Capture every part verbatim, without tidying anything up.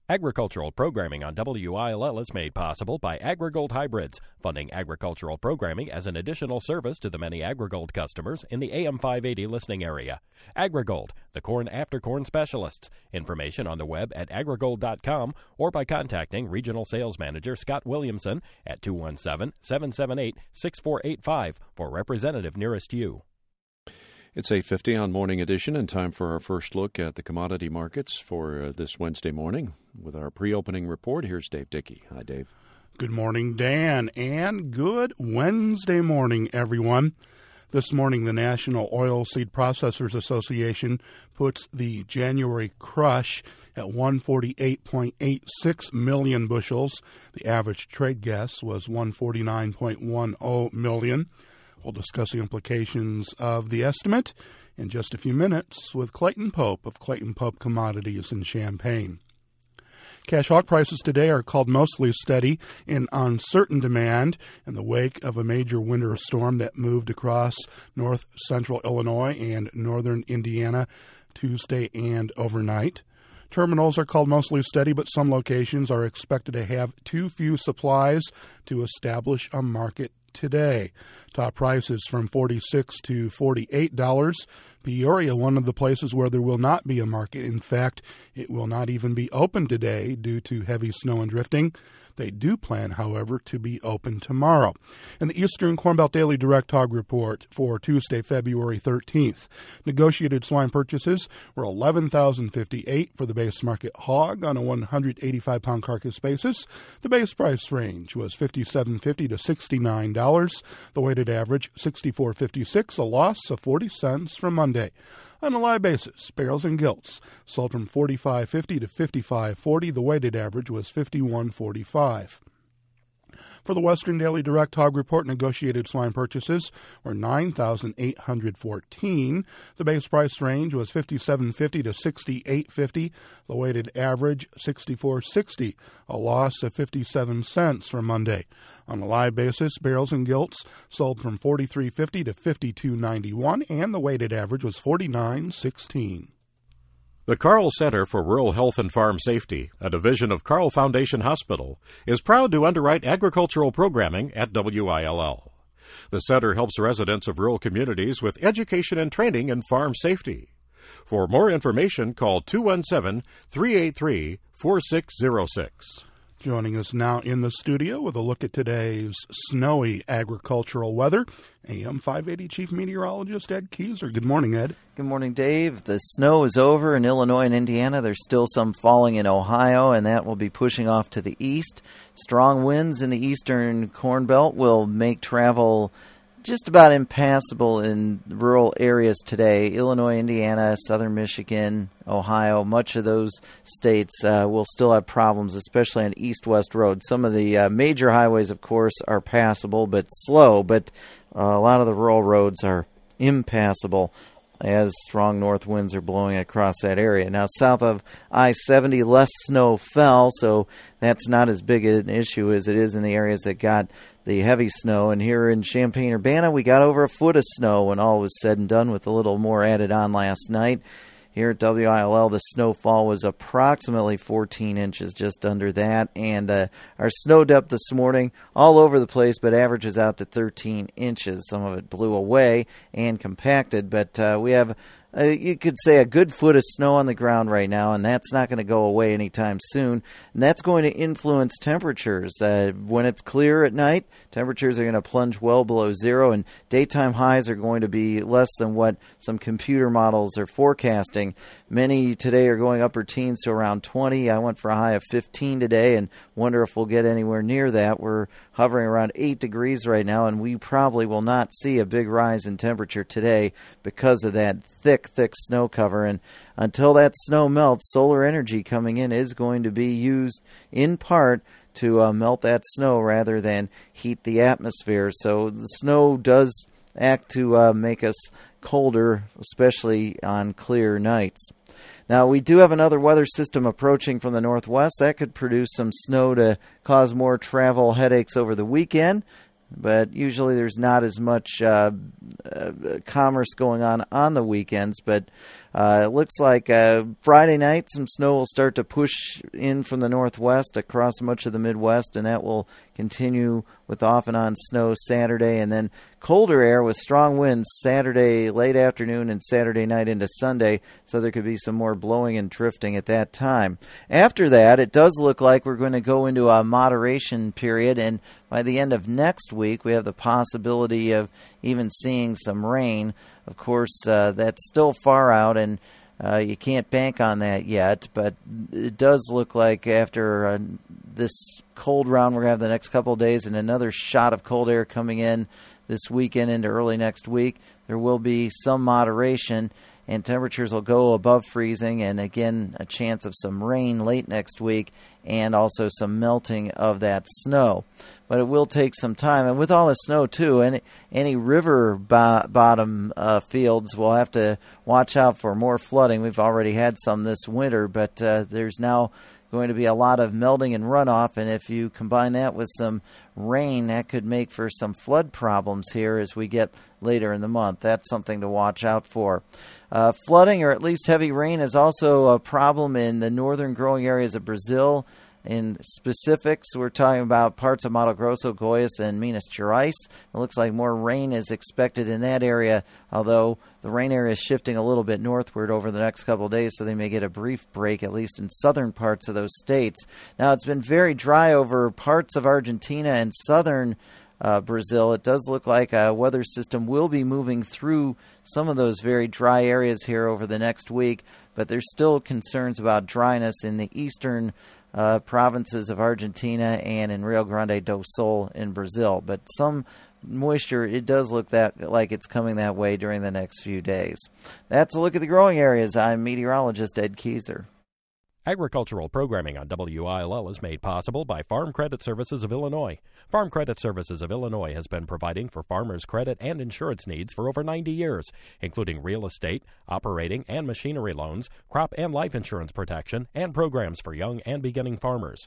Agricultural programming on W I L L is made possible by AgriGold Hybrids, funding agricultural programming as an additional service to the many AgriGold customers in the A M five eighty listening area. AgriGold, the corn after corn specialists. Information on the web at agrigold dot com or by contacting Regional Sales Manager Scott Williamson at two one seven, seven seven eight, six four eight five for representative nearest you. It's eight fifty on Morning Edition, and time for our first look at the commodity markets for uh, this Wednesday morning. With our pre-opening report, here's Dave Dickey. Hi, Dave. Good morning, Dan, and good Wednesday morning, everyone. This morning, the National Oilseed Processors Association puts the January crush at one forty-eight point eight six million bushels. The average trade guess was one forty-nine point one zero million. We'll discuss the implications of the estimate in just a few minutes with Clayton Pope of Clayton Pope Commodities in Champaign. Cash hog prices today are called mostly steady in uncertain demand in the wake of a major winter storm that moved across north central Illinois and northern Indiana Tuesday and overnight. Terminals are called mostly steady, but some locations are expected to have too few supplies to establish a market today. Top prices from forty-six to forty-eight dollars. Peoria, one of the places where there will not be a market. In fact, it will not even be open today due to heavy snow and drifting. They do plan, however, to be open tomorrow. In the Eastern Corn Belt Daily Direct Hog Report for Tuesday, February thirteenth, negotiated swine purchases were eleven thousand fifty-eight for the base market hog on a one hundred eighty-five pound carcass basis. The base price range was fifty-seven fifty to sixty-nine dollars. The weighted average, sixty-four fifty-six, a loss of forty cents from Monday. On a live basis, barrels and gilts sold from forty-five fifty to fifty-five forty. The weighted average was fifty-one forty-five. For the Western Daily Direct Hog Report, negotiated swine purchases were nine thousand eight hundred fourteen. The base price range was fifty-seven fifty to sixty-eight fifty. The weighted average, sixty-four sixty, a loss of fifty-seven cents from Monday. On a live basis, barrels and gilts sold from forty-three fifty to fifty-two ninety-one, and the weighted average was forty-nine sixteen. The Carle Center for Rural Health and Farm Safety, a division of Carle Foundation Hospital, is proud to underwrite agricultural programming at W I L L. The center helps residents of rural communities with education and training in farm safety. For more information, call two one seven, three eight three, four six zero six. Joining us now in the studio with a look at today's snowy agricultural weather, A M five eighty Chief Meteorologist Ed Keyser. Good morning, Ed. Good morning, Dave. The snow is over in Illinois and Indiana. There's still some falling in Ohio, and that will be pushing off to the east. Strong winds in the eastern Corn Belt will make travel just about impassable in rural areas today. Illinois, Indiana, southern Michigan, Ohio, much of those states uh, will still have problems, especially on east-west roads. Some of the uh, major highways, of course, are passable but slow, but uh, a lot of the rural roads are impassable as strong north winds are blowing across that area. Now, south of I seventy, less snow fell, so that's not as big an issue as it is in the areas that got the heavy snow. And here in Champaign-Urbana, we got over a foot of snow when all was said and done, with a little more added on last night. Here at W I L L, the snowfall was approximately fourteen inches, just under that. And uh, our snow depth this morning, all over the place, but averages out to thirteen inches. Some of it blew away and compacted, but uh, we have, uh, you could say, a good foot of snow on the ground right now, and that's not going to go away anytime soon. And that's going to influence temperatures. Uh, when it's clear at night, temperatures are going to plunge well below zero, and daytime highs are going to be less than what some computer models are forecasting. Many today are going upper teens to around twenty. I went for a high of fifteen today and wonder if we'll get anywhere near that. We're hovering around eight degrees right now, and we probably will not see a big rise in temperature today because of that thick, thick snow cover. And until that snow melts, solar energy coming in is going to be used in part to uh, melt that snow rather than heat the atmosphere. So the snow does act to uh, make us colder, especially on clear nights. Now, we do have another weather system approaching from the northwest. That could produce some snow to cause more travel headaches over the weekend. But usually there's not as much uh, uh, commerce going on on the weekends. But Uh, it looks like uh, Friday night some snow will start to push in from the northwest across much of the Midwest, and that will continue with off and on snow Saturday, and then colder air with strong winds Saturday late afternoon and Saturday night into Sunday, so there could be some more blowing and drifting at that time. After that, it does look like we're going to go into a moderation period, and by the end of next week, we have the possibility of even seeing some rain. Of course, uh, that's still far out, and uh, you can't bank on that yet, but it does look like after uh, this cold round we're going to have the next couple of days and another shot of cold air coming in this weekend into early next week, there will be some moderation, and temperatures will go above freezing, and again, a chance of some rain late next week, and also some melting of that snow. But it will take some time, and with all the snow, too, any, any river bo- bottom uh, fields will have to watch out for more flooding. We've already had some this winter, but uh, there's now going to be a lot of melting and runoff, and if you combine that with some rain, that could make for some flood problems here as we get later in the month. That's something to watch out for. Uh, flooding, or at least heavy rain, is also a problem in the northern growing areas of Brazil. In specifics, we're talking about parts of Mato Grosso, Goiás, and Minas Gerais. It looks like more rain is expected in that area, although the rain area is shifting a little bit northward over the next couple of days, so they may get a brief break, at least in southern parts of those states. Now, it's been very dry over parts of Argentina and southern uh, Brazil. It does look like a weather system will be moving through some of those very dry areas here over the next week, but there's still concerns about dryness in the eastern Uh, provinces of Argentina and in Rio Grande do Sul in Brazil. But some moisture, it does look that like it's coming that way during the next few days. That's a look at the growing areas. I'm meteorologist Ed Kieser. Agricultural programming on W I L L is made possible by Farm Credit Services of Illinois. Farm Credit Services of Illinois has been providing for farmers' credit and insurance needs for over ninety years, including real estate, operating and machinery loans, crop and life insurance protection, and programs for young and beginning farmers.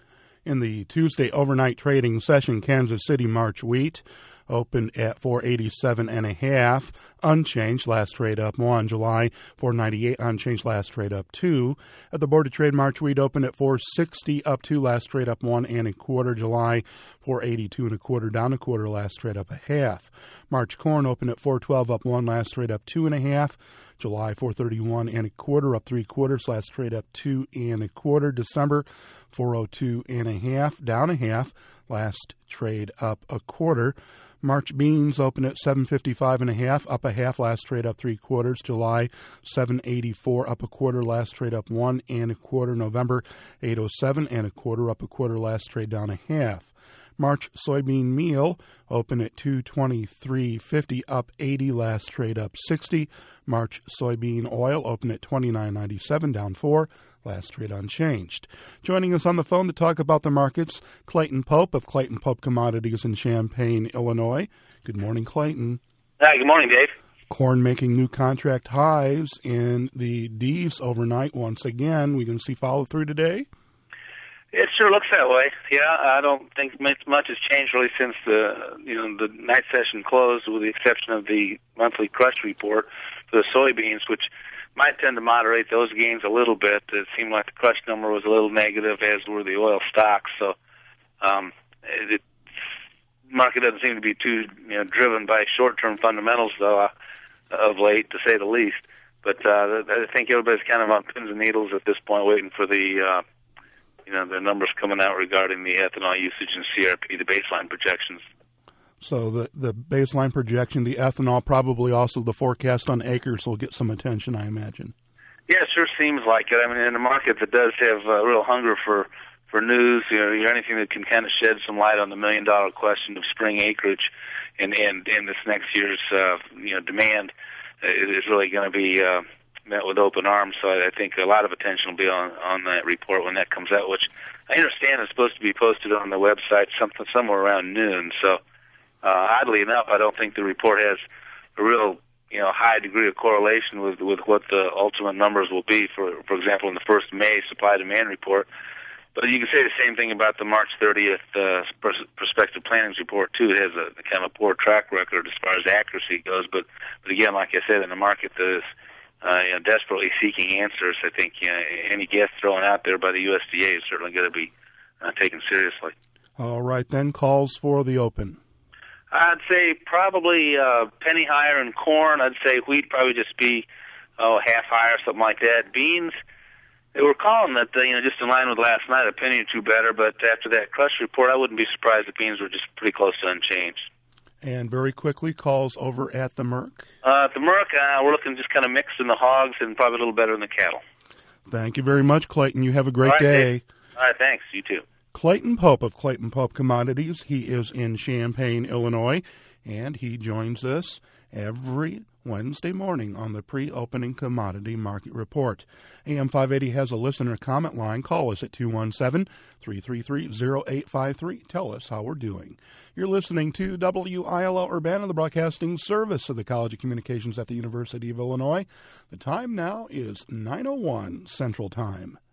In the Tuesday overnight trading session, Kansas City March wheat opened at four eighty-seven and a half, unchanged. Last trade up one. July four ninety-eight, unchanged. Last trade up two. At the Board of Trade, March wheat opened at four sixty, up two. Last trade up one and a quarter. July four eighty-two and a quarter, down a quarter. Last trade up a half. March corn opened at four twelve, up one. Last trade up two and a half. July four thirty-one and a quarter, up three quarters. Last trade up two and a quarter. December four oh two and a half, down a half. Last trade up a quarter. March beans open at seven fifty-five and a half, up a half. Last trade up three quarters. July seven eighty-four, up a quarter. Last trade up one and a quarter. November eight oh seven and a quarter, up a quarter. Last trade down a half. March soybean meal open at two twenty-three fifty, up eighty. Last trade up sixty. March soybean oil open at twenty-nine ninety-seven, down four. Last trade unchanged. Joining us on the phone to talk about the markets, Clayton Pope of Clayton Pope Commodities in Champaign, Illinois. Good morning, Clayton. Hi, good morning, Dave. Corn making new contract highs in the D's overnight once again. We going to see follow through today? It sure looks that way. Yeah, I don't think much, much has changed really since the you know the night session closed, with the exception of the monthly crush report for the soybeans, which might tend to moderate those gains a little bit. It seemed like the crush number was a little negative, as were the oil stocks. So, um, it, the market doesn't seem to be too you know driven by short-term fundamentals, though, uh, of late, to say the least. But uh, I think everybody's kind of on pins and needles at this point, waiting for the uh, you know the numbers coming out regarding the ethanol usage and C R P, the baseline projections. So the the baseline projection, the ethanol, probably also the forecast on acres will get some attention, I imagine. Yeah, it sure seems like it. I mean, in a market that does have a real hunger for, for news, you know, anything that can kind of shed some light on the million-dollar question of spring acreage and, and, and this next year's, uh, you know, demand is really going to be uh, met with open arms. So I think a lot of attention will be on, on that report when that comes out, which I understand is supposed to be posted on the website something somewhere around noon. So, Uh, oddly enough, I don't think the report has a real, you know, high degree of correlation with with what the ultimate numbers will be. For for example, in the first May supply-demand report. But you can say the same thing about the March thirtieth uh, prospective plannings report too. It has a, a kind of a poor track record as far as accuracy goes. But but again, like I said, in a market that is uh, you know, desperately seeking answers. I think you know, any guess thrown out there by the U S D A is certainly going to be uh, taken seriously. All right, then, calls for the open. I'd say probably uh, penny higher in corn. I'd say wheat probably just be oh half higher, something like that. Beans, they were calling that uh, you know just in line with last night, a penny or two better. But after that crush report, I wouldn't be surprised if beans were just pretty close to unchanged. And very quickly, calls over at the Merc. Uh, at the Merc, uh, we're looking just kind of mixed in the hogs and probably a little better in the cattle. Thank you very much, Clayton. You have a great All right, day. Dave. All right, thanks. You too. Clayton Pope of Clayton Pope Commodities. He is in Champaign, Illinois, and he joins us every Wednesday morning on the pre-opening commodity market report. A M five eighty has a listener comment line. Call us at two one seven, three three three, zero eight five three. Tell us how we're doing. You're listening to W I L L Urbana, the broadcasting service of the College of Communications at the University of Illinois. The time now is nine oh one Central Time.